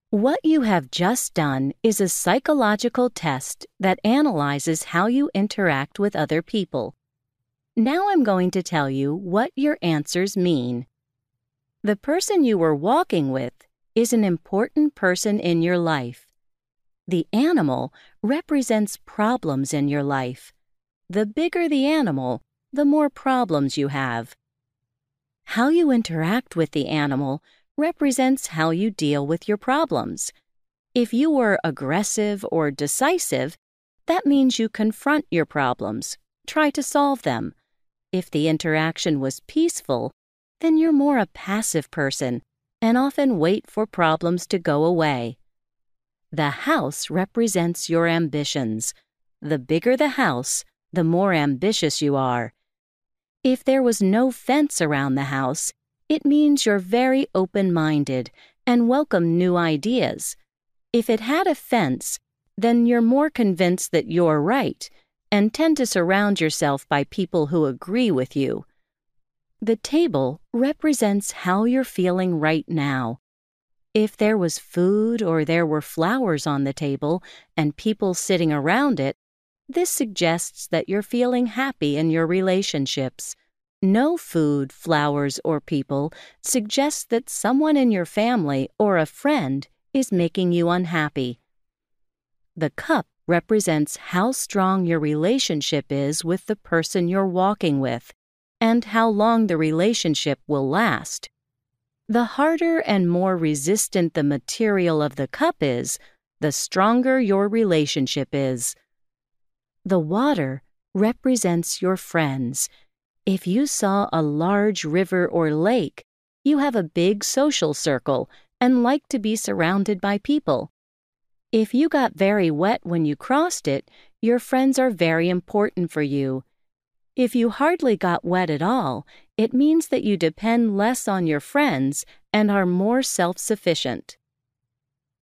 What you have just done is a psychological test that analyzes how you interact with other people. Now I'm going to tell you what your answers mean. The person you were walking with is an important person in your life. The animal represents problems in your life. The bigger the animal, the more problems you have. How you interact with the animal represents how you deal with your problems. If you were aggressive or decisive, that means you confront your problems, try to solve them. If the interaction was peaceful, then you're more a passive person and often wait for problems to go away. The house represents your ambitions. The bigger the house, the more ambitious you are. If there was no fence around the house, it means you're very open-minded and welcome new ideas. If it had a fence, then you're more convinced that you're right and tend to surround yourself by people who agree with you. The table represents how you're feeling right now. If there was food or there were flowers on the table and people sitting around it, this suggests that you're feeling happy in your relationships. No food, flowers, or people suggests that someone in your family or a friend is making you unhappy. The cup represents how strong your relationship is with the person you're walking with and how long the relationship will last. The harder and more resistant the material of the cup is, the stronger your relationship is. The water represents your friends. If you saw a large river or lake, you have a big social circle and like to be surrounded by people. If you got very wet when you crossed it, your friends are very important for you. If you hardly got wet at all, it means that you depend less on your friends and are more self-sufficient.